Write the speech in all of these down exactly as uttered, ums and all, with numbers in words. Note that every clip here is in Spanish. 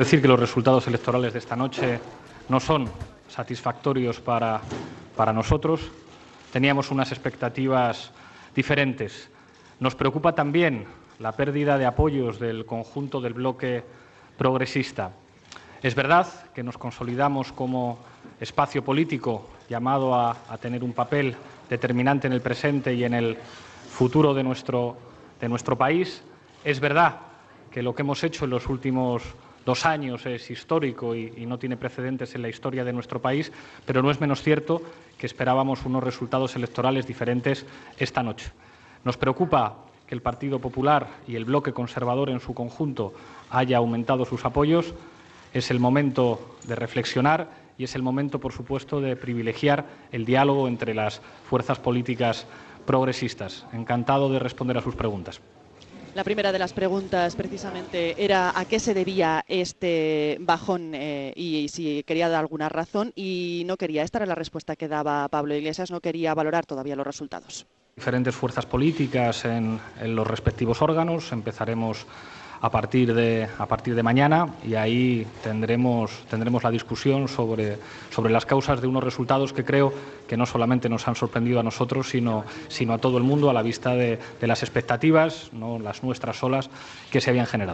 Decir que los resultados electorales de esta noche no son satisfactorios para, para nosotros. Teníamos unas expectativas diferentes. Nos preocupa también la pérdida de apoyos del conjunto del bloque progresista. Es verdad que nos consolidamos como espacio político llamado a, a tener un papel determinante en el presente y en el futuro de nuestro, de nuestro país. Es verdad que lo que hemos hecho en los últimos dos años es histórico y, y no tiene precedentes en la historia de nuestro país, pero no es menos cierto que esperábamos unos resultados electorales diferentes esta noche. Nos preocupa que el Partido Popular y el bloque conservador en su conjunto haya aumentado sus apoyos. Es el momento de reflexionar y es el momento, por supuesto, de privilegiar el diálogo entre las fuerzas políticas progresistas. Encantado de responder a sus preguntas. La primera de las preguntas, precisamente, era a qué se debía este bajón eh, y, y si quería dar alguna razón, y no quería. Esta era la respuesta que daba Pablo Iglesias, no quería valorar todavía los resultados. Diferentes fuerzas políticas en, en los respectivos órganos. Empezaremos a partir de, a partir de mañana y ahí tendremos, tendremos la discusión sobre, sobre las causas de unos resultados que creo que no solamente nos han sorprendido a nosotros, sino, sino a todo el mundo a la vista de, de las expectativas, no las nuestras solas, que se habían generado.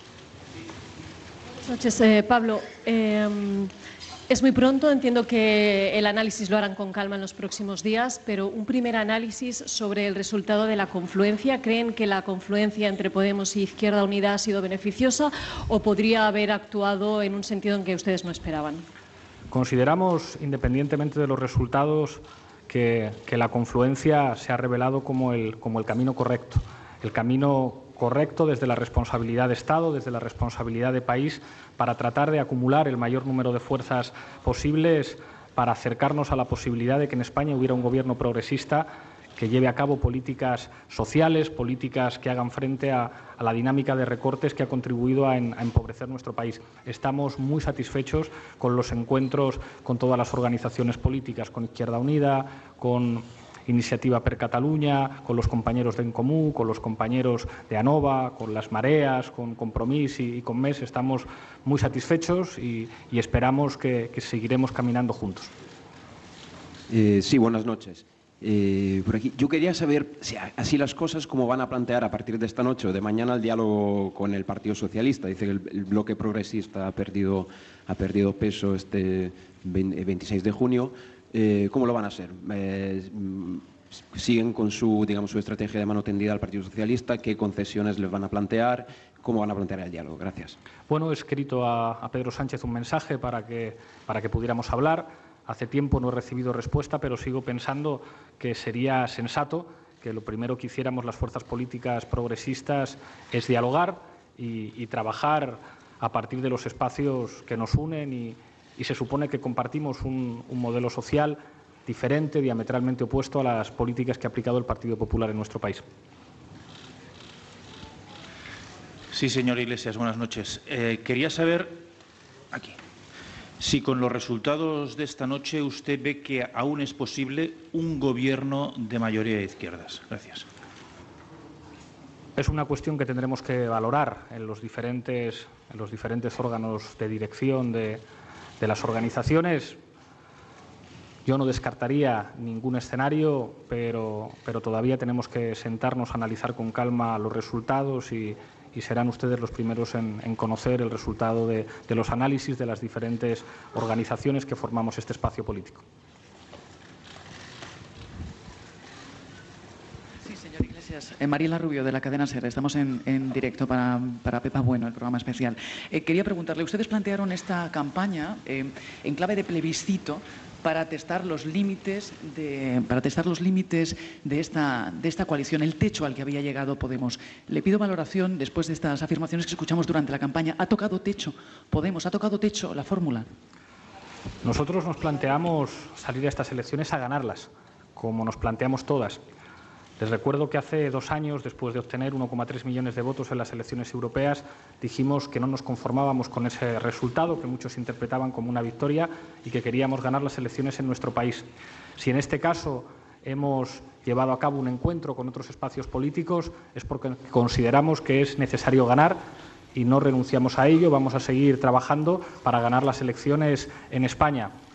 Buenas noches, eh, Pablo. Eh, Es muy pronto, entiendo que el análisis lo harán con calma en los próximos días, pero un primer análisis sobre el resultado de la confluencia. ¿Creen que la confluencia entre Podemos y Izquierda Unida ha sido beneficiosa o podría haber actuado en un sentido en que ustedes no esperaban? Consideramos, independientemente de los resultados, que, que la confluencia se ha revelado como el, como el camino correcto. El camino correcto desde la responsabilidad de Estado, desde la responsabilidad de país, para tratar de acumular el mayor número de fuerzas posibles para acercarnos a la posibilidad de que en España hubiera un gobierno progresista que lleve a cabo políticas sociales, políticas que hagan frente a, a la dinámica de recortes que ha contribuido a, en, a empobrecer nuestro país. Estamos muy satisfechos con los encuentros con todas las organizaciones políticas, con Izquierda Unida, con Iniciativa per Catalunya, con los compañeros de En Comú, con los compañeros de ANOVA, con las Mareas, con Compromís y, y con M E S. Estamos muy satisfechos y, y esperamos que, que seguiremos caminando juntos. Eh, sí, buenas noches. Eh, por aquí. Yo quería saber si así las cosas, cómo van a plantear a partir de esta noche o de mañana el diálogo con el Partido Socialista. Dice que el, el bloque progresista ha perdido, ha perdido peso este veintiséis de junio. Eh, ¿Cómo lo van a hacer? Eh, ¿Siguen con su, digamos, su estrategia de mano tendida al Partido Socialista? ¿Qué concesiones les van a plantear? ¿Cómo van a plantear el diálogo? Gracias. Bueno, he escrito a, a Pedro Sánchez un mensaje para que, para que pudiéramos hablar. Hace tiempo no he recibido respuesta, pero sigo pensando que sería sensato que lo primero que hiciéramos las fuerzas políticas progresistas es dialogar y, y trabajar a partir de los espacios que nos unen y y se supone que compartimos un, un modelo social diferente, diametralmente opuesto a las políticas que ha aplicado el Partido Popular en nuestro país. Sí, señor Iglesias, buenas noches. Eh, quería saber, aquí, si con los resultados de esta noche usted ve que aún es posible un gobierno de mayoría de izquierdas. Gracias. Es una cuestión que tendremos que valorar en los diferentes, en los diferentes órganos de dirección de de las organizaciones. Yo no descartaría ningún escenario, pero, pero todavía tenemos que sentarnos a analizar con calma los resultados y, y serán ustedes los primeros en, en conocer el resultado de, de los análisis de las diferentes organizaciones que formamos este espacio político. Eh, Mariela Rubio, de la cadena SER. Estamos en, en directo para, para Pepa Bueno, el programa especial. Eh, quería preguntarle, ustedes plantearon esta campaña eh, en clave de plebiscito para testar los límites de, para testar los límites de esta, de esta coalición, el techo al que había llegado Podemos. Le pido valoración después de estas afirmaciones que escuchamos durante la campaña. ¿Ha tocado techo Podemos? ¿Ha tocado techo la fórmula? Nosotros nos planteamos salir a estas elecciones a ganarlas, como nos planteamos todas. Les recuerdo que hace dos años, después de obtener uno coma tres millones de votos en las elecciones europeas, dijimos que no nos conformábamos con ese resultado, que muchos interpretaban como una victoria y que queríamos ganar las elecciones en nuestro país. Si en este caso hemos llevado a cabo un encuentro con otros espacios políticos, es porque consideramos que es necesario ganar y no renunciamos a ello. Vamos a seguir trabajando para ganar las elecciones en España.